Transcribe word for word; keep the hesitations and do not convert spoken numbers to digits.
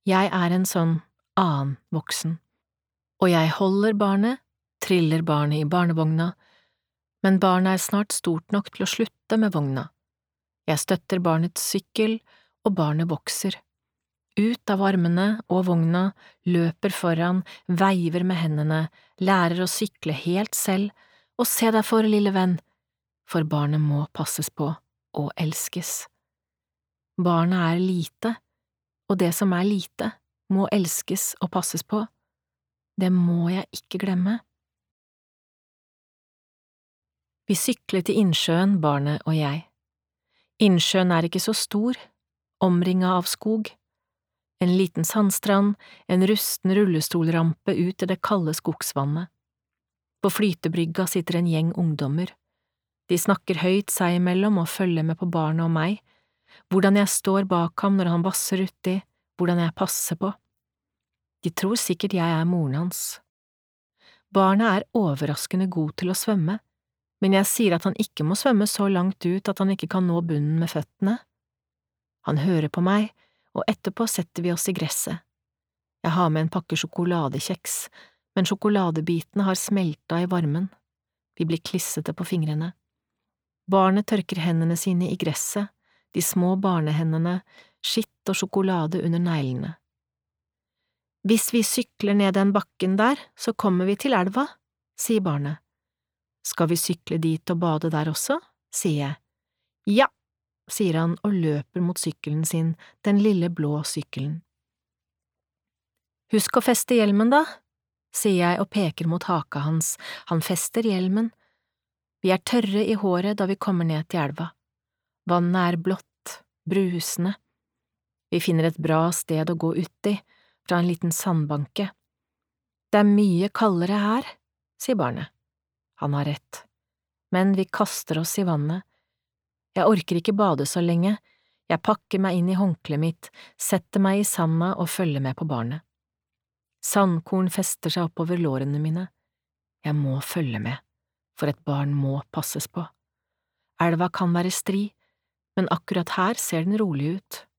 Jeg er en sånn annen voksen, og jeg holder barnet, triller barnet i barnevogna, men barnet er snart stort nok til å slutte med vogna. Jeg støtter barnets sykkel, og barnet vokser. Ut av armene og vogna, løper foran, veiver med hendene, lærer å sykle helt selv, og se deg for, lille venn, for barnet må passes på og elskes. Barnet er lite, og det som er lite, må elskes og passes på. Det må jeg ikke glemme. Vi syklet til innsjøen, barnet og jeg. Innsjøen er ikke så stor, omringet av skog. En liten sandstrand, en rusten rullestolrampe ut i det kalde skogsvannet. På flytebrygga sitter en gjeng ungdommer. De snakker høyt seg imellom og følger med på barnet og meg, hvordan jeg står bak ham når han vasser uti, hvordan jeg passer på. De tror sikkert jeg er moren hans. Barnet er overraskende god til å svømme, men jeg sier at han ikke må svømme så langt ut at han ikke kan nå bunnen med føttene. Han hører på meg, og etterpå setter vi oss i gresset. Jeg har med en pakke sjokoladekjeks, men sjokoladebitene har smelta i varmen. Vi blir klissete på fingrene. Barnet tørker hendene sine i gresset, de små barnehendene, skitt og sjokolade under neglene. Hvis vi sykler ned den bakken der, så kommer vi til elva, sier barnet. Skal vi sykle dit og bade der også, sier jeg. Ja, sier han og løper mot sykkelen sin, den lille blå sykkelen. Husk å feste hjelmen da, sier jeg og peker mot haka hans, han fester hjelmen. Vi er tørre i håret da vi kommer ned til elva. Vannet er blått, brusende. Vi finner et bra sted å gå uti, fra en liten sandbanke. Det er mye kaldere her, sier barnet. Han har rett. Men vi kaster oss i vannet. Jeg orker ikke bade så lenge. Jeg pakker meg inn i håndkleet mitt, setter meg i sanda og følger med på barnet. Sandkorn fester seg oppover lårene mine. Jeg må følge med, for et barn må passes på. Elva kan være stri, men akkurat her ser den rolig ut.